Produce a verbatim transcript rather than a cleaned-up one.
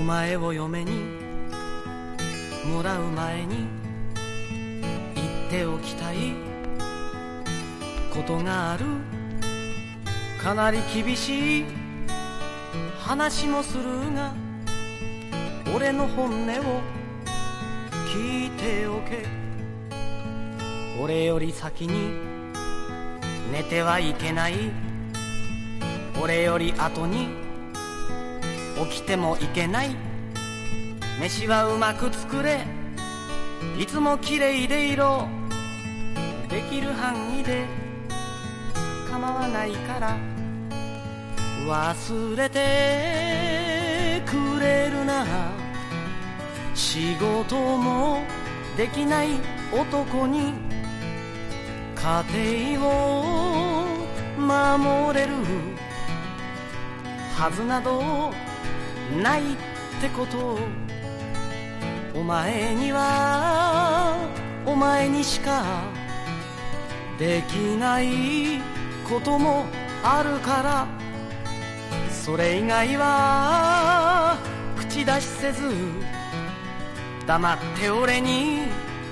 お前を嫁にもらう前に言っておきたいことがある。かなり厳しい話もするが俺の本音を聞いておけ。俺より先に寝てはいけない。俺より後に起きてもいけない。飯はうまく作れ、いつもきれいでいろ。できる範囲で構わないから忘れてくれるな。仕事もできない男に家庭を守れるはずなどないってことをお前にはお前にしかできないこともあるから、それ以外は口出しせず黙って俺に